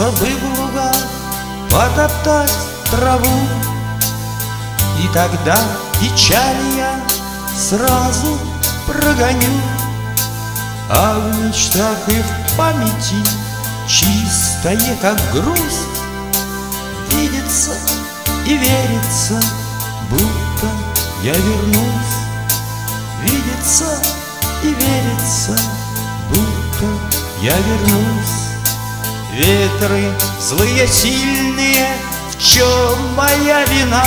Вернуться бы в луга, потоптать траву, и тогда печаль я сразу прогоню. А в мечтах и в памяти, чистое, как грусть, видится и верится, будто я вернусь. Видится и верится, будто я вернусь. Ветры злые, сильные, в чем моя вина?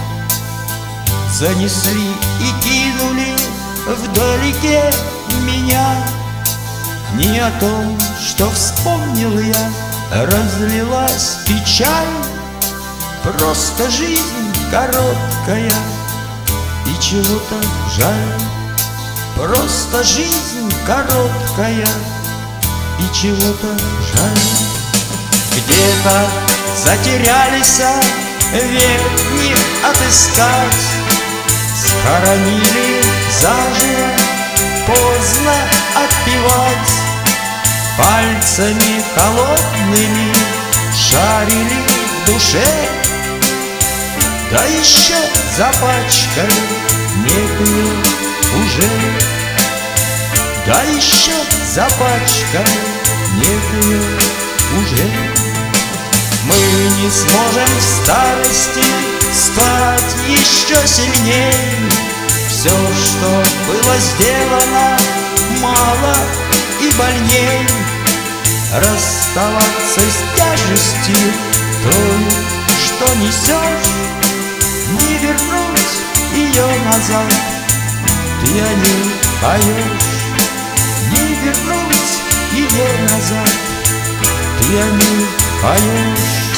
Занесли и кинули вдалеке меня. Не о том, что вспомнил я, разлилась печаль. Просто жизнь короткая, и чего-то жаль. Просто жизнь короткая, и чего-то жаль. Где-то затерялись, век не отыскать. Схоронили заживо, поздно отпевать. Пальцами холодными шарили в душе, да еще запачкали некую уже. Да еще запачкали некую уже. Мы не сможем в старости стать еще сильней. Все, что было сделано, мало и больней. Расставаться с тяжестью той, что несешь, не вернуть ее назад. Ты о ней поешь, не вернуть ее назад. Ты о ней поешь.